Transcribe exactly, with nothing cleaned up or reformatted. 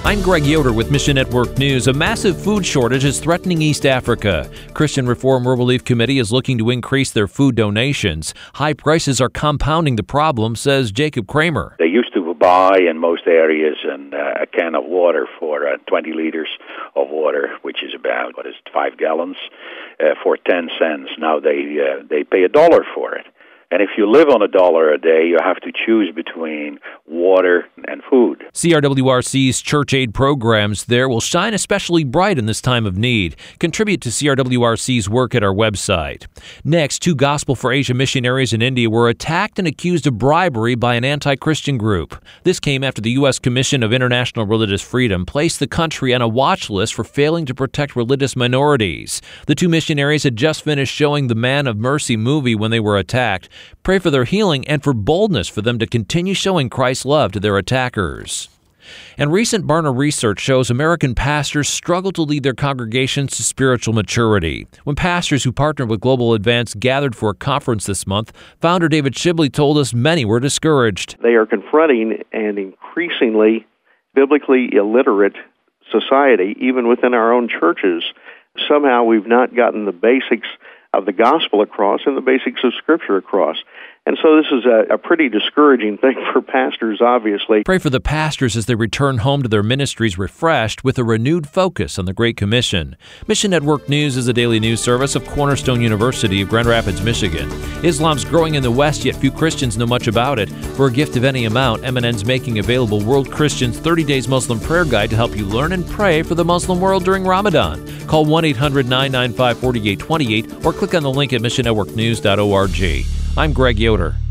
I'm Greg Yoder with Mission Network News. A massive food shortage is threatening East Africa. Christian Reform World Relief Committee is looking to increase their food donations. High prices are compounding the problem, says Jacob Kramer. They used to buy in most areas an, uh, a can of water for uh, twenty liters of water, which is about, what is it, five gallons, uh, for ten cents. Now they uh, they pay a dollar for it. And if you live on a dollar a day, you have to choose between water and food. C R W R C's church aid programs there will shine especially bright in this time of need. Contribute to C R W R C's work at our website. Next, two Gospel for Asia missionaries in India were attacked and accused of bribery by an anti-Christian group. This came after the U S Commission of International Religious Freedom placed the country on a watch list for failing to protect religious minorities. The two missionaries had just finished showing the Man of Mercy movie when they were attacked. Pray for their healing and for boldness for them to continue showing Christ's love to their attackers. And recent Barna research shows American pastors struggle to lead their congregations to spiritual maturity. When pastors who partnered with Global Advance gathered for a conference this month, founder David Shibley told us many were discouraged. They are confronting an increasingly biblically illiterate society, even within our own churches. Somehow we've not gotten the basics of the gospel across and the basics of Scripture across. And so this is a, a pretty discouraging thing for pastors, obviously. Pray for the pastors as they return home to their ministries refreshed with a renewed focus on the Great Commission. Mission Network News is a daily news service of Cornerstone University of Grand Rapids, Michigan. Islam's growing in the West, yet few Christians know much about it. For a gift of any amount, M N N's making available World Christian's thirty days Muslim Prayer Guide to help you learn and pray for the Muslim world during Ramadan. Call one eight hundred nine nine five four eight two eight or click on the link at mission network news dot org. I'm Greg Yoder.